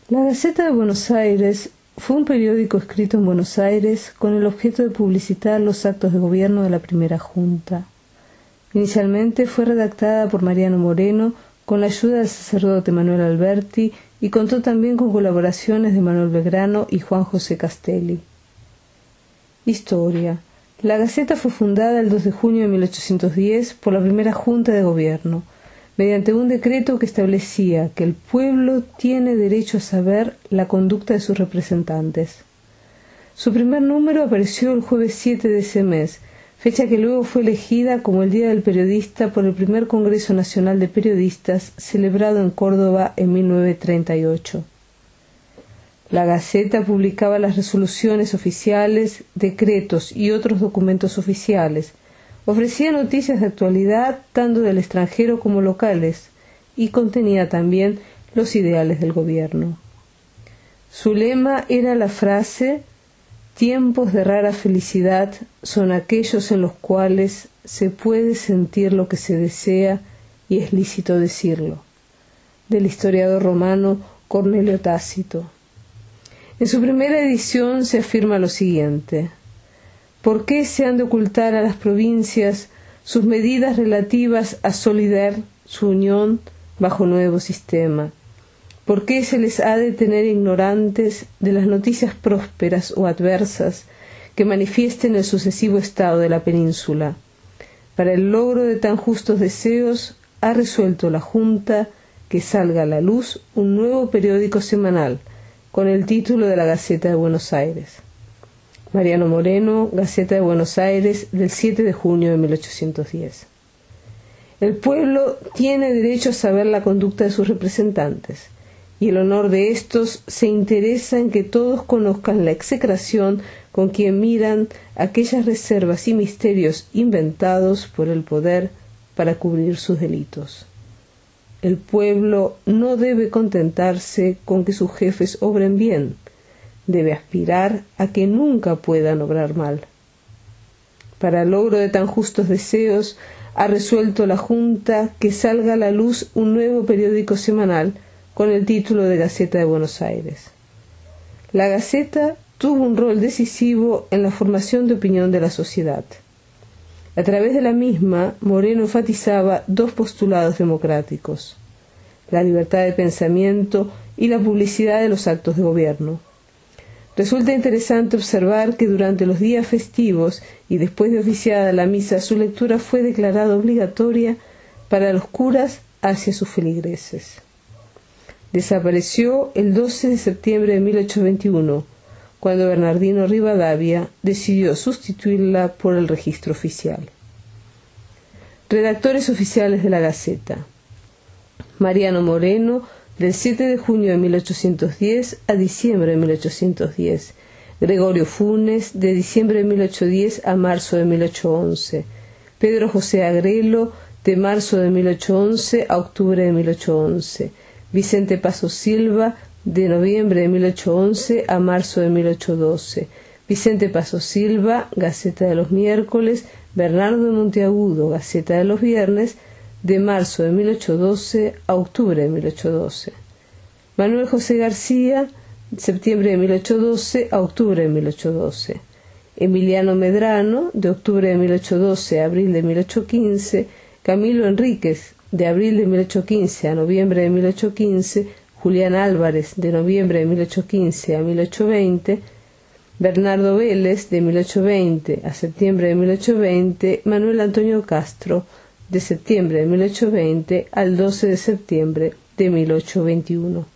La Gaceta de Buenos Aires fue un periódico escrito en Buenos Aires con el objeto de publicitar los actos de gobierno de la primera Junta. Inicialmente fue redactada por Mariano Moreno con la ayuda del sacerdote Manuel Alberti y contó también con colaboraciones de Manuel Belgrano y Juan José Castelli. Historia. La Gaceta fue fundada el 2 de junio de 1810 por la primera Junta de Gobierno, mediante un decreto que establecía que el pueblo tiene derecho a saber la conducta de sus representantes. Su primer número apareció el jueves 7 de ese mes, fecha que luego fue elegida como el Día del Periodista por el primer Congreso Nacional de Periodistas celebrado en Córdoba en 1938. La Gaceta publicaba las resoluciones oficiales, decretos y otros documentos oficiales. Ofrecía noticias de actualidad tanto del extranjero como locales y contenía también los ideales del gobierno. Su lema era la frase: «Tiempos de rara felicidad son aquellos en los cuales se puede sentir lo que se desea y es lícito decirlo», del historiador romano Cornelio Tácito. En su primera edición se afirma lo siguiente: ¿por qué se han de ocultar a las provincias sus medidas relativas a solidar su unión bajo nuevo sistema? ¿Por qué se les ha de tener ignorantes de las noticias prósperas o adversas que manifiesten el sucesivo estado de la península? Para el logro de tan justos deseos, ha resuelto la Junta que salga a la luz un nuevo periódico semanal con el título de la Gaceta de Buenos Aires. Mariano Moreno, Gaceta de Buenos Aires, del 7 de junio de 1810. El pueblo tiene derecho a saber la conducta de sus representantes, y el honor de éstos se interesa en que todos conozcan la execración con quien miran aquellas reservas y misterios inventados por el poder para cubrir sus delitos. El pueblo no debe contentarse con que sus jefes obren bien, debe aspirar a que nunca puedan obrar mal. Para el logro de tan justos deseos, ha resuelto la Junta que salga a la luz un nuevo periódico semanal con el título de Gaceta de Buenos Aires. La Gaceta tuvo un rol decisivo en la formación de opinión de la sociedad. A través de la misma, Moreno enfatizaba dos postulados democráticos: la libertad de pensamiento y la publicidad de los actos de gobierno. Resulta interesante observar que durante los días festivos y después de oficiada la misa, su lectura fue declarada obligatoria para los curas hacia sus feligreses. Desapareció el 12 de septiembre de 1821, cuando Bernardino Rivadavia decidió sustituirla por el registro oficial. Redactores oficiales de la Gaceta: Mariano Moreno, del 7 de junio de 1810 a diciembre de 1810. Gregorio Funes, de diciembre de 1810 a marzo de 1811. Pedro José Agrelo, de marzo de 1811 a octubre de 1811. Vicente Paso Silva, de noviembre de 1811 a marzo de 1812. Vicente Paso Silva, Gaceta de los miércoles. Bernardo de Monteagudo, Gaceta de los viernes, de marzo de 1812 a octubre de 1812. Manuel José García, septiembre de 1812 a octubre de 1812. Emiliano Medrano, de octubre de 1812 a abril de 1815. Camilo Enríquez, de abril de 1815 a noviembre de 1815. Julián Álvarez, de noviembre de 1815 a 1820. Bernardo Vélez, de 1820 a septiembre de 1820. Manuel Antonio Castro, de septiembre de 1820 al 12 de septiembre de 1821.